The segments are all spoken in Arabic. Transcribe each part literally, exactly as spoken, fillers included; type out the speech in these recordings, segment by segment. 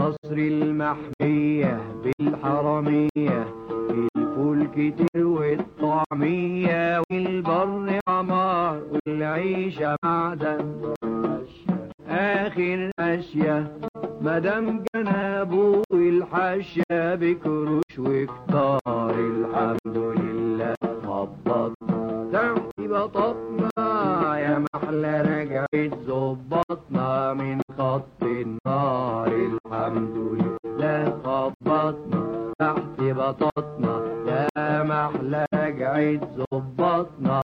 مصر المحمية بالحرمية، الفول كتير والطعمية والبر عمار والعيشة معدن آخر أشياء. مدام جنابه الحشة بكروش وكتار الحمد لله. خبطنا تحت بطاطنا يا محلى رجعت ظبطنا من خط النار الحمد لله. خبطنا تحت بطاطنا يا محلى رجعت ظبطنا.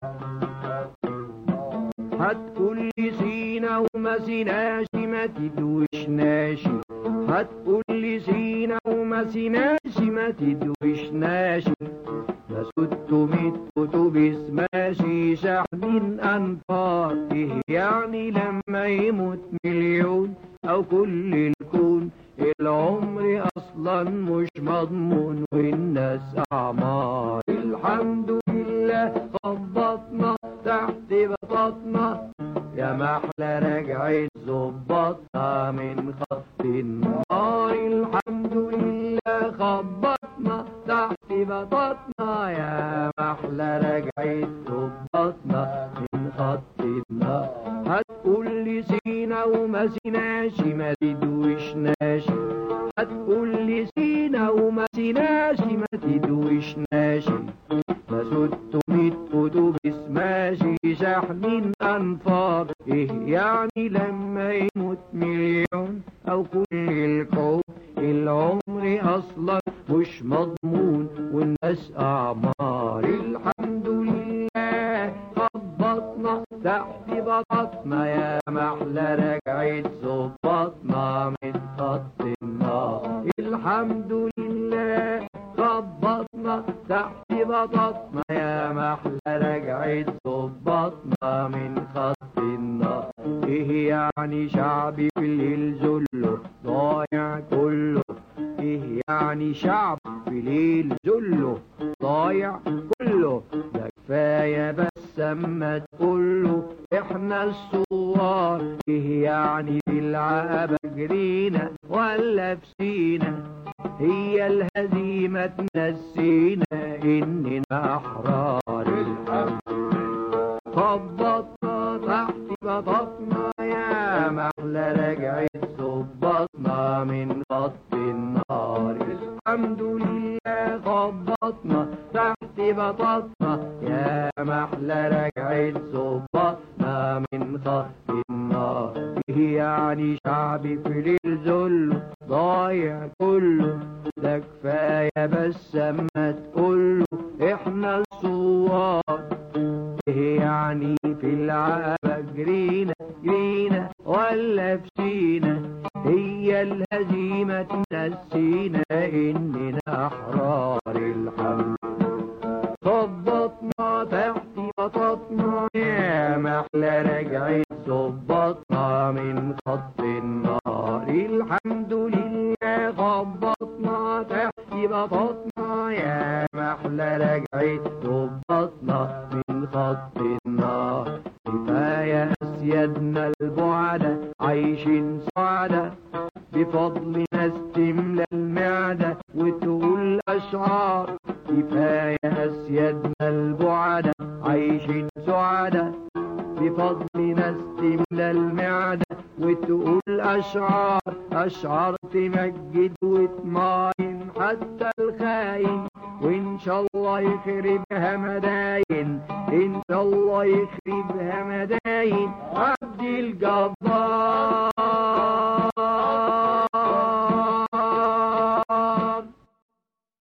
هتقول لي سينا وما سيناش ما تدوشناش، هتقول لي سينا وما سيناش ما تدوشناش. ده ستمية اتوبيس ماشي شاحنين انفار، ايه يعني لما يموت مليون او كل الكون؟ العمر اصلا مش مضمون والناس اعمار الحمد لله. خبطنا تحت بطاطنا يا محلى رجعت ظبطنا من خط النار الحمد لله. خبطنا تحت بطاطنا يا محلى رجعت ظبطنا من خط النار. هتقول لي سينا وما سيناش ما تدوشناش، هتقول لي سينا وما سيناش ما تدوشناش. ما ستمية اتوبيس ماشي شاحنين انفار، ايه يعني لما يموت مليون او كل الكون؟ العمر اصلا مش مضمون والناس اعمار الحمد لله. خبطنا تحت بطاطنا يا محلى رجعت ظبطنا من خط النار الحمد لله. خبطنا تحت بطاطنا يا محلى رجعت ظبطنا من خط النار. ايه يعني شعبي في الليل ذله ضايع كله؟ ايه يعني شعب في الليل ذله ضايع كله؟ ده كفايه بس اما تقوله احنا الثوار. ايه يعني في العقبه جرينا ولا في سينا؟ هي الهزيمة تنسينا إننا أحرار الحمد لله. خبطنا تحت بطاطنا يا محلى رجعت ظبطنا من خط النار الحمد لله. خبطنا تحت بطاطنا يا محلى رجعت ظبطنا من خط النار. إيه يعني شعبي في الليل ذله ضايع كله؟ ده كفاية بس اما تقوله احنا الثوار. ايه يعني في العقبة جرينا جرينا ولا في سينا؟ هي الهزيمة تنسينا إننا أحرار الحمد لله. خبطنا تحت بطاطنا يا محلى رجعت ظبطنا من خط النار الحمد لله. خبطنا تحت بطاطنا يا محلى رجعت ظبطنا من خط النار. كفاية أسيادنا البعدة عايشين سعدة بفضل ناس تملى المعدة وتقول أشعار. كفاية أسيادنا البعدة عايشين سعدة بفضل ناس تملى المعدة وتقول أشعار. أشعار تمجد وتماين حتى الخاين، وإن شاء الله يخربها مداين، إن شاء الله يخربها مداين. عبد الجبار.